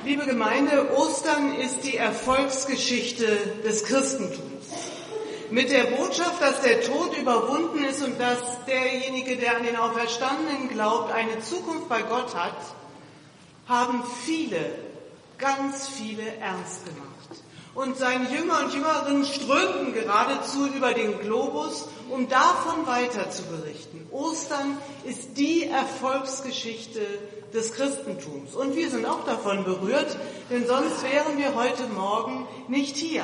Liebe Gemeinde, Ostern ist die Erfolgsgeschichte des Christentums. Mit der Botschaft, dass der Tod überwunden ist und dass derjenige, der an den Auferstandenen glaubt, eine Zukunft bei Gott hat, haben viele, ganz viele ernst gemacht. Und seine Jünger und Jüngerinnen strömten geradezu über den Globus, um davon weiter zu berichten. Ostern ist die Erfolgsgeschichte des Christentums. Und wir sind auch davon berührt, denn sonst wären wir heute Morgen nicht hier.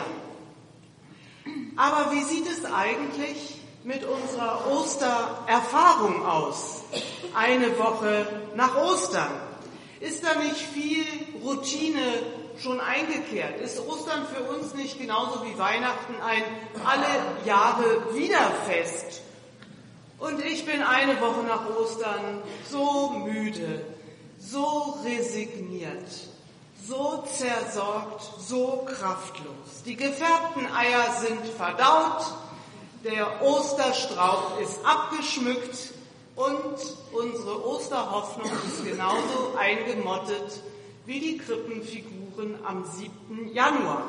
Aber wie sieht es eigentlich mit unserer Ostererfahrung aus? Eine Woche nach Ostern. Ist da nicht viel Routine schon eingekehrt? Ist Ostern für uns nicht genauso wie Weihnachten ein alle Jahre wieder Fest? Und ich bin eine Woche nach Ostern so müde, so resigniert, so zersorgt, so kraftlos. Die gefärbten Eier sind verdaut, der Osterstrauch ist abgeschmückt und unsere Osterhoffnung ist genauso eingemottet wie die Krippenfiguren am 7. Januar.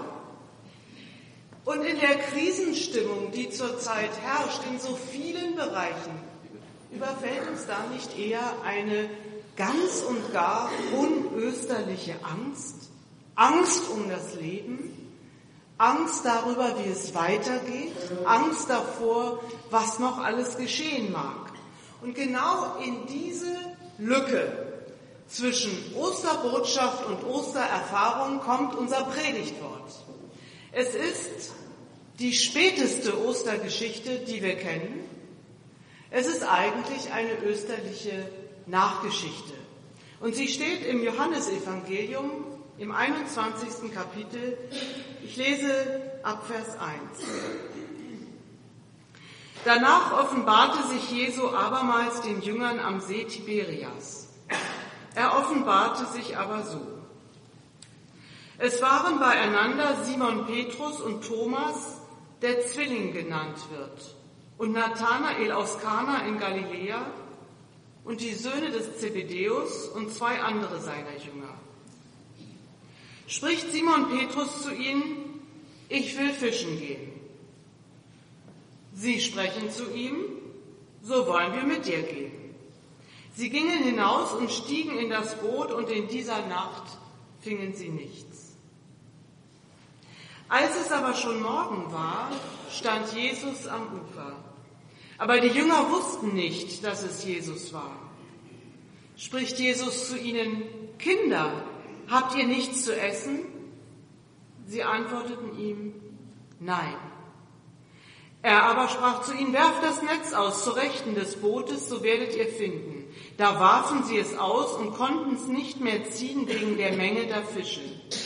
Und in der Krisenstimmung, die zurzeit herrscht, in so vielen Bereichen, überfällt uns da nicht eher eine ganz und gar unösterliche Angst? Angst um das Leben? Angst darüber, wie es weitergeht? Angst davor, was noch alles geschehen mag? Und genau in diese Lücke zwischen Osterbotschaft und Ostererfahrung kommt unser Predigtwort. Es ist die späteste Ostergeschichte, die wir kennen. Es ist eigentlich eine österliche Nachgeschichte. Und sie steht im Johannesevangelium im 21. Kapitel. Ich lese ab Vers 1. Danach offenbarte sich Jesu abermals den Jüngern am See Tiberias. Er offenbarte sich aber so. Es waren beieinander Simon Petrus und Thomas, der Zwilling genannt wird, und Nathanael aus Kana in Galiläa und die Söhne des Zebedäus und 2 andere seiner Jünger. Spricht Simon Petrus zu ihnen: Ich will fischen gehen. Sie sprechen zu ihm: So wollen wir mit dir gehen. Sie gingen hinaus und stiegen in das Boot, und in dieser Nacht fingen sie nichts. Als es aber schon Morgen war, stand Jesus am Ufer. Aber die Jünger wussten nicht, dass es Jesus war. Spricht Jesus zu ihnen: Kinder, habt ihr nichts zu essen? Sie antworteten ihm: Nein. Er aber sprach zu ihnen: Werft das Netz aus zur Rechten des Bootes, so werdet ihr finden. Da warfen sie es aus und konnten es nicht mehr ziehen wegen der Menge der Fische.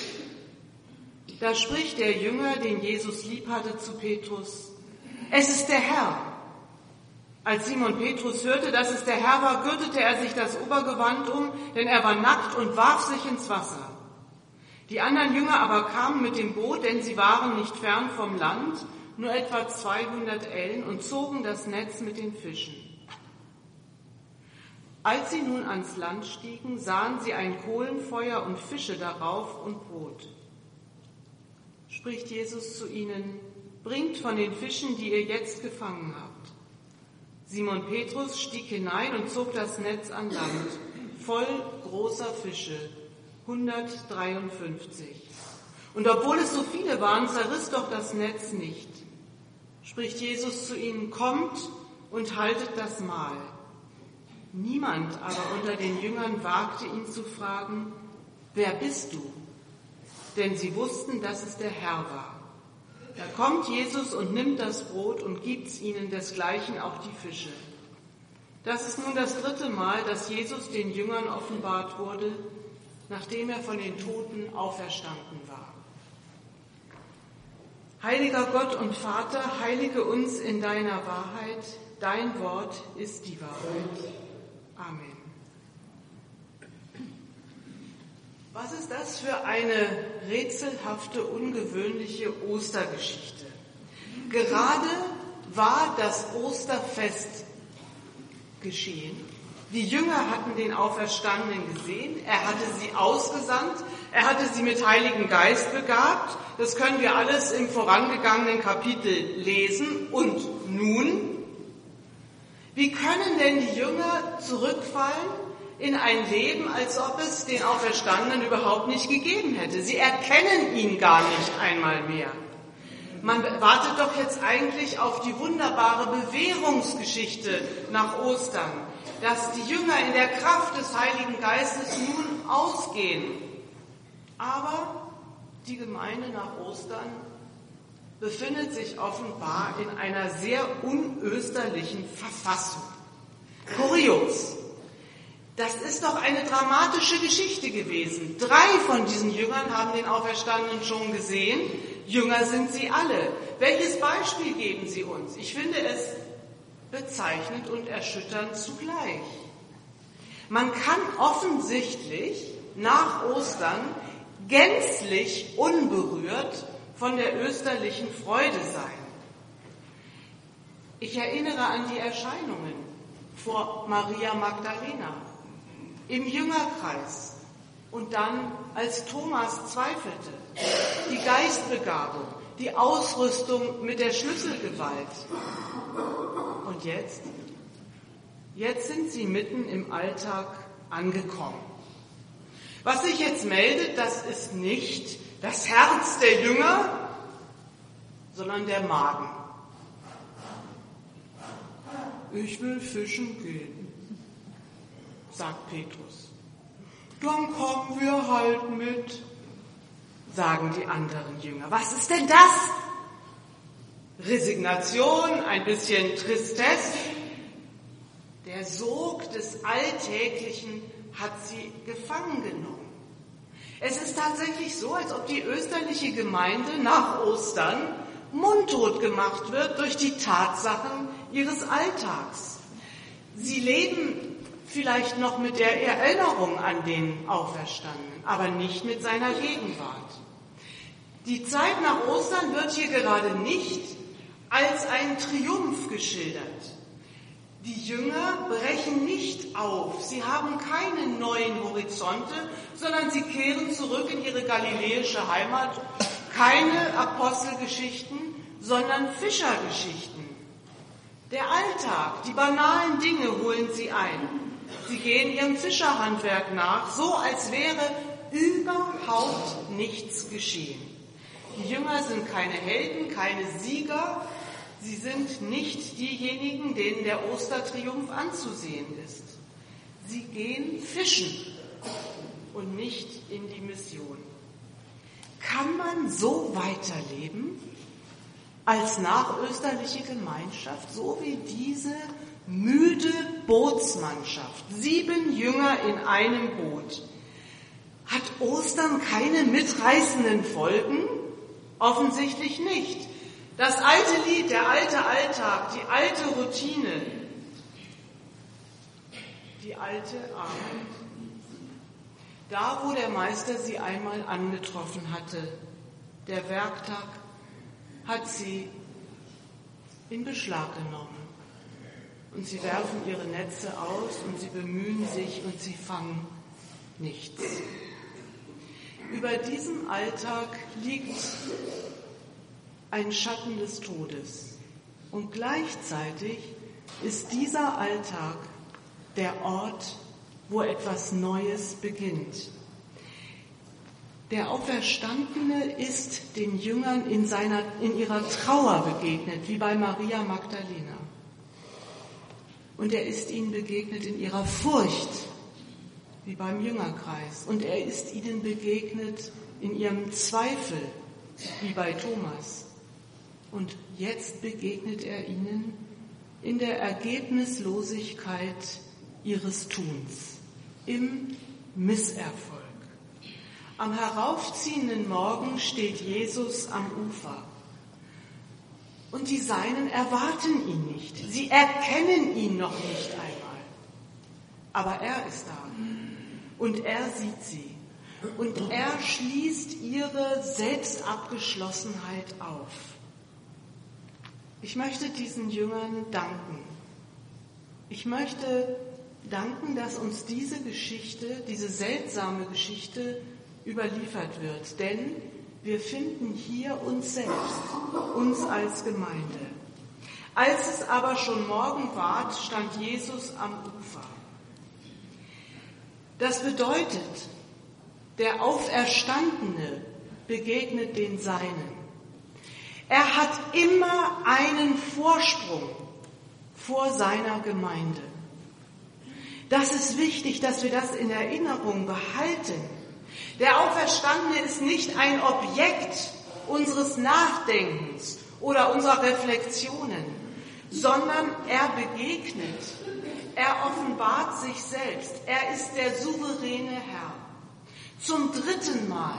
Da spricht der Jünger, den Jesus lieb hatte, zu Petrus: Es ist der Herr. Als Simon Petrus hörte, dass es der Herr war, gürtete er sich das Obergewand um, denn er war nackt, und warf sich ins Wasser. Die anderen Jünger aber kamen mit dem Boot, denn sie waren nicht fern vom Land, nur etwa 200 Ellen, und zogen das Netz mit den Fischen. Als sie nun ans Land stiegen, sahen sie ein Kohlenfeuer und Fische darauf und Brot. Spricht Jesus zu ihnen: Bringt von den Fischen, die ihr jetzt gefangen habt. Simon Petrus stieg hinein und zog das Netz an Land, voll großer Fische, 153. Und obwohl es so viele waren, zerriss doch das Netz nicht. Spricht Jesus zu ihnen: Kommt und haltet das Mahl. Niemand aber unter den Jüngern wagte ihn zu fragen: Wer bist du? Denn sie wussten, dass es der Herr war. Da kommt Jesus und nimmt das Brot und gibt's ihnen, desgleichen auch die Fische. Das ist nun das 3. Mal, dass Jesus den Jüngern offenbart wurde, nachdem er von den Toten auferstanden war. Heiliger Gott und Vater, heilige uns in deiner Wahrheit. Dein Wort ist die Wahrheit. Amen. Was ist das für eine rätselhafte, ungewöhnliche Ostergeschichte? Gerade war das Osterfest geschehen Die Jünger hatten den Auferstandenen gesehen, er hatte sie ausgesandt, er hatte sie mit Heiligen Geist begabt. Das können wir alles im vorangegangenen Kapitel lesen. Und nun? Wie können denn die Jünger zurückfallen in ein Leben, als ob es den Auferstandenen überhaupt nicht gegeben hätte? Sie erkennen ihn gar nicht einmal mehr. Man wartet doch jetzt eigentlich auf die wunderbare Bewährungsgeschichte nach Ostern, dass die Jünger in der Kraft des Heiligen Geistes nun ausgehen. Aber die Gemeinde nach Ostern befindet sich offenbar in einer sehr unösterlichen Verfassung. Kurios. Das ist doch eine dramatische Geschichte gewesen. 3 von diesen Jüngern haben den Auferstandenen schon gesehen. Jünger sind sie alle. Welches Beispiel geben sie uns? Ich finde es bezeichnend und erschütternd zugleich. Man kann offensichtlich nach Ostern gänzlich unberührt von der österlichen Freude sein. Ich erinnere an die Erscheinungen vor Maria Magdalena, im Jüngerkreis und dann, als Thomas zweifelte, die Geistbegabung, die Ausrüstung mit der Schlüsselgewalt. Und jetzt? Jetzt sind sie mitten im Alltag angekommen. Was sich jetzt meldet, das ist nicht das Herz der Jünger, sondern der Magen. Ich will fischen gehen, sagt Petrus. Dann kommen wir halt mit, sagen die anderen Jünger. Was ist denn das? Resignation, ein bisschen Tristesse. Der Sog des Alltäglichen hat sie gefangen genommen. Es ist tatsächlich so, als ob die österliche Gemeinde nach Ostern mundtot gemacht wird durch die Tatsachen ihres Alltags. Sie leben vielleicht noch mit der Erinnerung an den Auferstandenen, aber nicht mit seiner Gegenwart. Die Zeit nach Ostern wird hier gerade nicht als ein Triumph geschildert. Die Jünger brechen nicht auf, sie haben keine neuen Horizonte, sondern sie kehren zurück in ihre galiläische Heimat. Keine Apostelgeschichten, sondern Fischergeschichten. Der Alltag, die banalen Dinge holen sie ein. Sie gehen ihrem Fischerhandwerk nach, so als wäre überhaupt nichts geschehen. Die Jünger sind keine Helden, keine Sieger. Sie sind nicht diejenigen, denen der Ostertriumph anzusehen ist. Sie gehen fischen und nicht in die Mission. Kann man so weiterleben als nachösterliche Gemeinschaft, so wie diese müde Bootsmannschaft? 7 Jünger in einem Boot. Hat Ostern keine mitreißenden Folgen? Offensichtlich nicht. Das alte Lied, der alte Alltag, die alte Routine, die alte Arbeit. Da, wo der Meister sie einmal angetroffen hatte, der Werktag, hat sie in Beschlag genommen. Und sie werfen ihre Netze aus und sie bemühen sich und sie fangen nichts. Über diesem Alltag liegt ein Schatten des Todes. Und gleichzeitig ist dieser Alltag der Ort, wo etwas Neues beginnt. Der Auferstandene ist den Jüngern in ihrer Trauer begegnet, wie bei Maria Magdalena. Und er ist ihnen begegnet in ihrer Furcht, wie beim Jüngerkreis. Und er ist ihnen begegnet in ihrem Zweifel, wie bei Thomas. Und jetzt begegnet er ihnen in der Ergebnislosigkeit ihres Tuns, im Misserfolg. Am heraufziehenden Morgen steht Jesus am Ufer. Und die Seinen erwarten ihn nicht. Sie erkennen ihn noch nicht einmal. Aber er ist da. Und er sieht sie. Und er schließt ihre Selbstabgeschlossenheit auf. Ich möchte diesen Jüngern danken. Ich möchte danken, dass uns diese Geschichte, diese seltsame Geschichte überliefert wird. Denn wir finden hier uns selbst, uns als Gemeinde. Als es aber schon Morgen ward, stand Jesus am Ufer. Das bedeutet, der Auferstandene begegnet den Seinen. Er hat immer einen Vorsprung vor seiner Gemeinde. Das ist wichtig, dass wir das in Erinnerung behalten. Der Auferstandene ist nicht ein Objekt unseres Nachdenkens oder unserer Reflexionen, sondern er begegnet, er offenbart sich selbst, er ist der souveräne Herr. Zum dritten Mal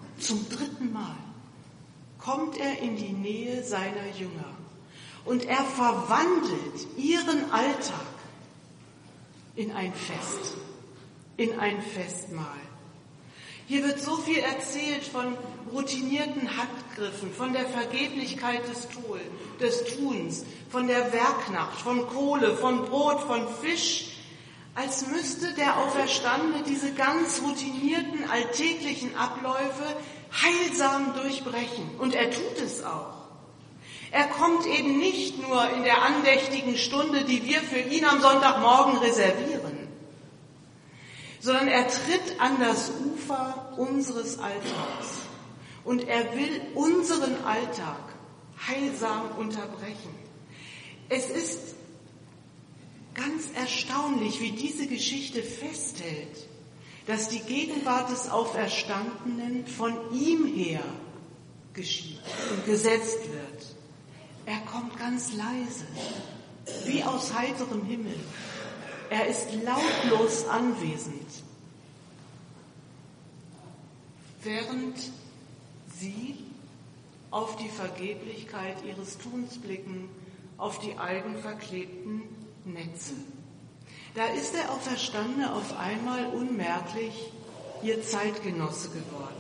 kommt er in die Nähe seiner Jünger und er verwandelt ihren Alltag in ein Fest, in ein Festmahl. Hier wird so viel erzählt von routinierten Handgriffen, von der Vergeblichkeit des Tuns, von der Werknacht, von Kohle, von Brot, von Fisch, als müsste der Auferstandene diese ganz routinierten, alltäglichen Abläufe heilsam durchbrechen. Und er tut es auch. Er kommt eben nicht nur in der andächtigen Stunde, die wir für ihn am Sonntagmorgen reservieren, sondern er tritt an das Ufer unseres Alltags und er will unseren Alltag heilsam unterbrechen. Es ist ganz erstaunlich, wie diese Geschichte festhält, dass die Gegenwart des Auferstandenen von ihm her geschieht und gesetzt wird. Er kommt ganz leise, wie aus heiterem Himmel. Er ist lautlos anwesend, während sie auf die Vergeblichkeit ihres Tuns blicken, auf die eigenverklebten Netze. Da ist der Auferstandene auf einmal unmerklich ihr Zeitgenosse geworden.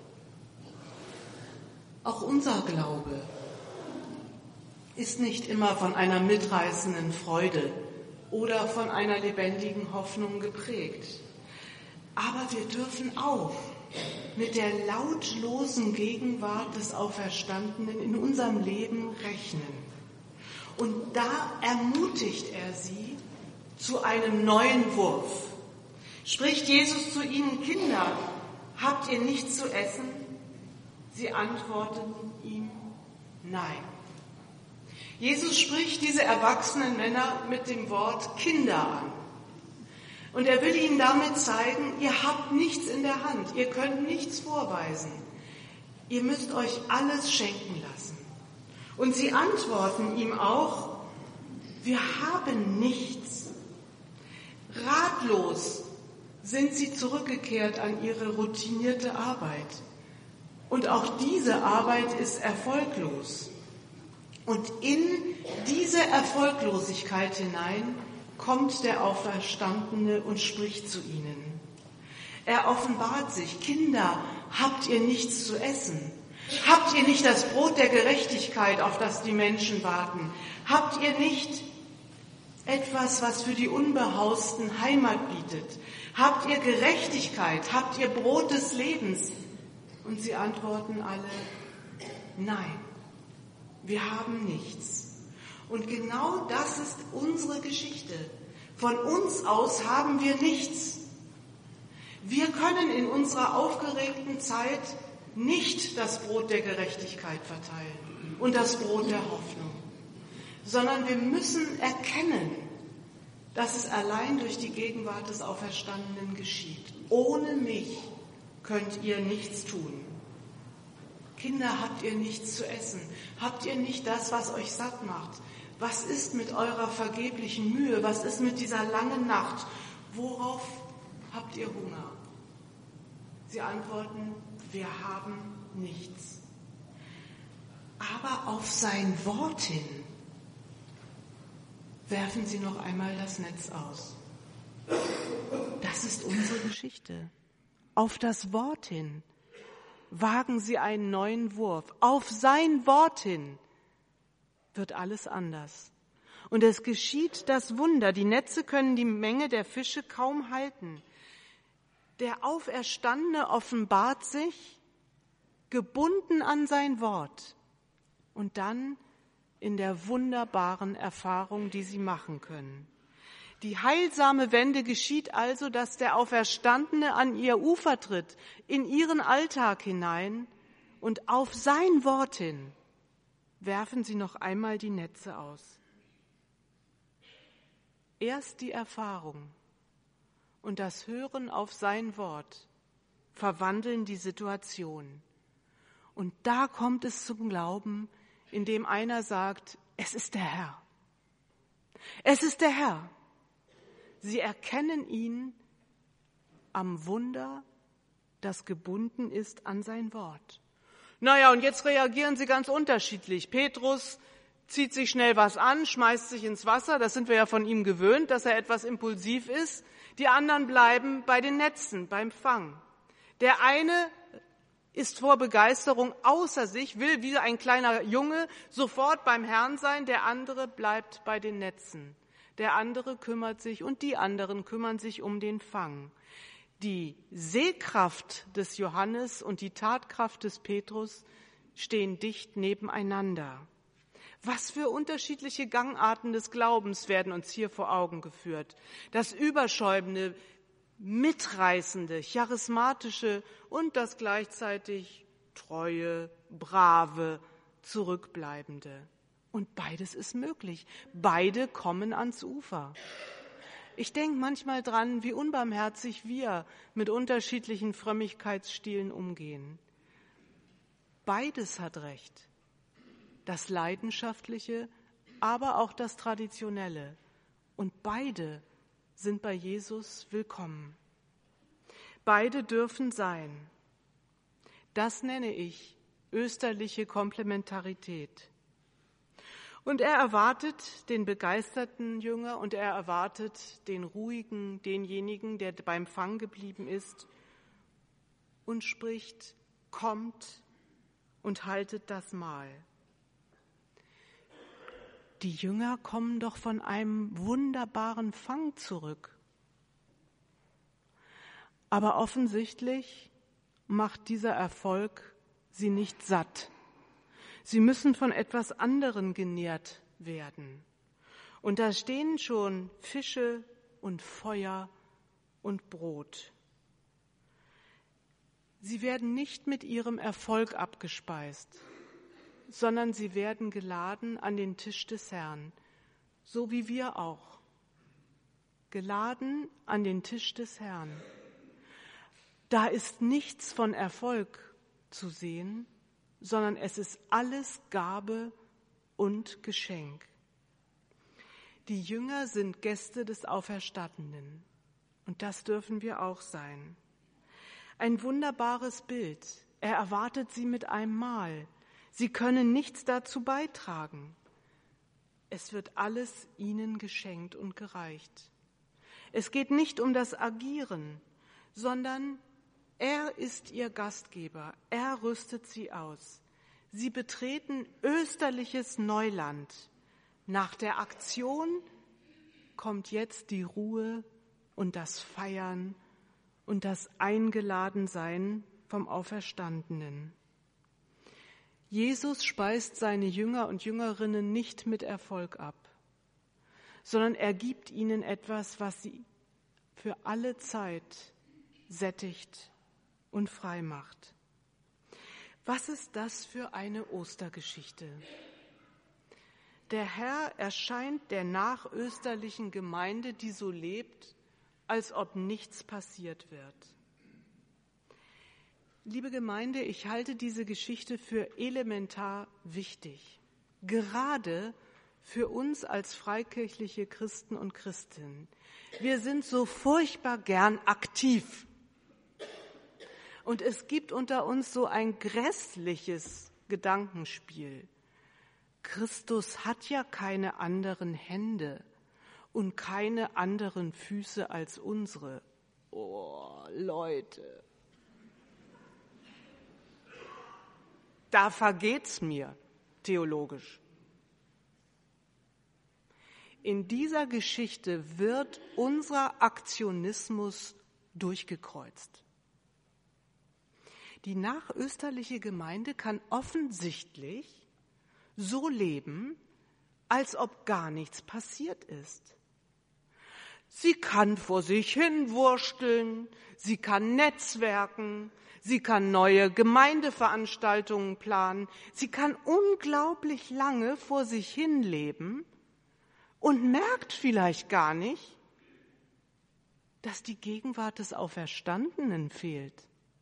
Auch unser Glaube ist nicht immer von einer mitreißenden Freude oder von einer lebendigen Hoffnung geprägt. Aber wir dürfen auch mit der lautlosen Gegenwart des Auferstandenen in unserem Leben rechnen. Und da ermutigt er sie zu einem neuen Wurf. Spricht Jesus zu ihnen: Kinder, habt ihr nichts zu essen? Sie antworteten ihm: Nein. Jesus spricht diese erwachsenen Männer mit dem Wort Kinder an. Und er will ihnen damit zeigen, ihr habt nichts in der Hand, ihr könnt nichts vorweisen. Ihr müsst euch alles schenken lassen. Und sie antworten ihm auch: Wir haben nichts. Ratlos sind sie zurückgekehrt an ihre routinierte Arbeit. Und auch diese Arbeit ist erfolglos. Und in diese Erfolglosigkeit hinein kommt der Auferstandene und spricht zu ihnen. Er offenbart sich: Kinder, habt ihr nichts zu essen? Habt ihr nicht das Brot der Gerechtigkeit, auf das die Menschen warten? Habt ihr nicht etwas, was für die Unbehausten Heimat bietet? Habt ihr Gerechtigkeit? Habt ihr Brot des Lebens? Und sie antworten alle: Nein, wir haben nichts. Und genau das ist unsere Geschichte. Von uns aus haben wir nichts. Wir können in unserer aufgeregten Zeit nicht das Brot der Gerechtigkeit verteilen und das Brot der Hoffnung, sondern wir müssen erkennen, dass es allein durch die Gegenwart des Auferstandenen geschieht. Ohne mich könnt ihr nichts tun. Kinder, habt ihr nichts zu essen? Habt ihr nicht das, was euch satt macht? Was ist mit eurer vergeblichen Mühe? Was ist mit dieser langen Nacht? Worauf habt ihr Hunger? Sie antworten: Wir haben nichts. Aber auf sein Wort hin werfen sie noch einmal das Netz aus. Das ist unsere Geschichte. Auf das Wort hin wagen sie einen neuen Wurf. Auf sein Wort hin wird alles anders. Und es geschieht das Wunder. Die Netze können die Menge der Fische kaum halten. Der Auferstandene offenbart sich, gebunden an sein Wort. Und dann in der wunderbaren Erfahrung, die sie machen können. Die heilsame Wende geschieht also, dass der Auferstandene an ihr Ufer tritt, in ihren Alltag hinein und auf sein Wort hin werfen sie noch einmal die Netze aus. Erst die Erfahrung und das Hören auf sein Wort verwandeln die Situation. Und da kommt es zum Glauben, indem einer sagt, es ist der Herr. Es ist der Herr. Sie erkennen ihn am Wunder, das gebunden ist an sein Wort. Naja, und jetzt reagieren sie ganz unterschiedlich. Petrus zieht sich schnell was an, schmeißt sich ins Wasser. Das sind wir ja von ihm gewöhnt, dass er etwas impulsiv ist. Die anderen bleiben bei den Netzen, beim Fang. Der eine ist vor Begeisterung außer sich, will wie ein kleiner Junge sofort beim Herrn sein. Der andere bleibt bei den Netzen. Der andere kümmert sich und die anderen kümmern sich um den Fang. Die Sehkraft des Johannes und die Tatkraft des Petrus stehen dicht nebeneinander. Was für unterschiedliche Gangarten des Glaubens werden uns hier vor Augen geführt. Das Überschäumende, Mitreißende, Charismatische und das gleichzeitig Treue, Brave, Zurückbleibende. Und beides ist möglich. Beide kommen ans Ufer. Ich denke manchmal dran, wie unbarmherzig wir mit unterschiedlichen Frömmigkeitsstilen umgehen. Beides hat Recht. Das Leidenschaftliche, aber auch das Traditionelle. Und beide sind bei Jesus willkommen. Beide dürfen sein. Das nenne ich österliche Komplementarität. Und er erwartet den begeisterten Jünger und er erwartet den ruhigen, denjenigen, der beim Fang geblieben ist und spricht, kommt und haltet das Mahl. Die Jünger kommen doch von einem wunderbaren Fang zurück. Aber offensichtlich macht dieser Erfolg sie nicht satt. Sie müssen von etwas anderem genährt werden. Und da stehen schon Fische und Feuer und Brot. Sie werden nicht mit ihrem Erfolg abgespeist, sondern sie werden geladen an den Tisch des Herrn, so wie wir auch. Geladen an den Tisch des Herrn. Da ist nichts von Erfolg zu sehen, sondern es ist alles Gabe und Geschenk. Die Jünger sind Gäste des Auferstandenen und das dürfen wir auch sein. Ein wunderbares Bild. Er erwartet sie mit einem Mahl. Sie können nichts dazu beitragen. Es wird alles ihnen geschenkt und gereicht. Es geht nicht um das Agieren, sondern er ist ihr Gastgeber, er rüstet sie aus. Sie betreten österliches Neuland. Nach der Aktion kommt jetzt die Ruhe und das Feiern und das Eingeladensein vom Auferstandenen. Jesus speist seine Jünger und Jüngerinnen nicht mit Erfolg ab, sondern er gibt ihnen etwas, was sie für alle Zeit sättigt und frei macht. Was ist das für eine Ostergeschichte? Der Herr erscheint der nachösterlichen Gemeinde, die so lebt, als ob nichts passiert wird. Liebe Gemeinde, ich halte diese Geschichte für elementar wichtig, gerade für uns als freikirchliche Christen und Christinnen. Wir sind so furchtbar gern aktiv. Und es gibt unter uns so ein grässliches Gedankenspiel. Christus hat ja keine anderen Hände und keine anderen Füße als unsere. Oh, Leute. Da vergeht's mir theologisch. in dieser Geschichte wird unser Aktionismus durchgekreuzt. Die nachösterliche Gemeinde kann offensichtlich so leben, als ob gar nichts passiert ist. Sie kann vor sich hin wursteln, sie kann netzwerken, sie kann neue Gemeindeveranstaltungen planen, sie kann unglaublich lange vor sich hin leben und merkt vielleicht gar nicht, dass die Gegenwart des Auferstandenen fehlt.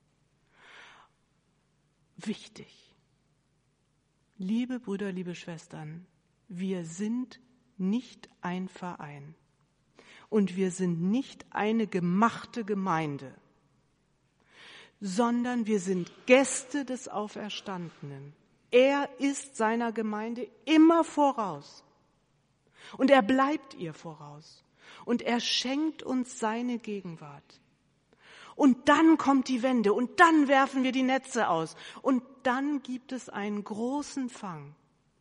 Wichtig. Liebe Brüder, liebe Schwestern, wir sind nicht ein Verein und wir sind nicht eine gemachte Gemeinde, sondern wir sind Gäste des Auferstandenen. Er ist seiner Gemeinde immer voraus und er bleibt ihr voraus und er schenkt uns seine Gegenwart. Und dann kommt die Wende und dann werfen wir die Netze aus und dann gibt es einen großen Fang.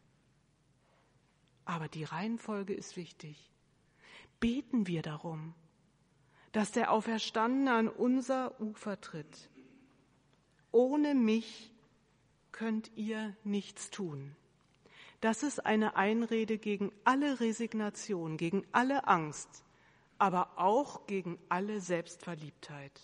Aber die Reihenfolge ist wichtig. Beten wir darum, dass der Auferstandene an unser Ufer tritt. Ohne mich könnt ihr nichts tun. Das ist eine Einrede gegen alle Resignation, gegen alle Angst, aber auch gegen alle Selbstverliebtheit.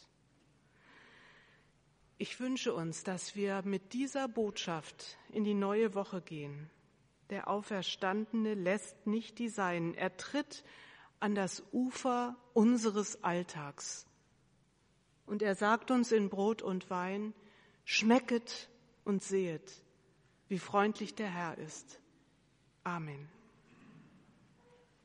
Ich wünsche uns, dass wir mit dieser Botschaft in die neue Woche gehen. Der Auferstandene lässt nicht die Seinen. Er tritt an das Ufer unseres Alltags. Und er sagt uns in Brot und Wein, schmecket und sehet, wie freundlich der Herr ist. Amen.